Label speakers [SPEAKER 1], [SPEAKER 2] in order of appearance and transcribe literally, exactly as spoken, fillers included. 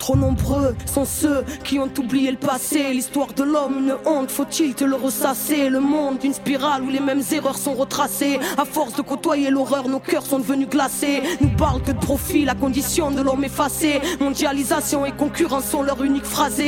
[SPEAKER 1] Trop nombreux sont ceux qui ont oublié le passé. L'histoire de l'homme, une honte, faut-il te le ressasser? Le monde, une spirale où les mêmes erreurs sont retracées. À force de côtoyer l'horreur, nos cœurs sont devenus glacés. Nous parlent que de profit, la condition de l'homme effacé. Mondialisation et concurrence sont leur unique phrasé.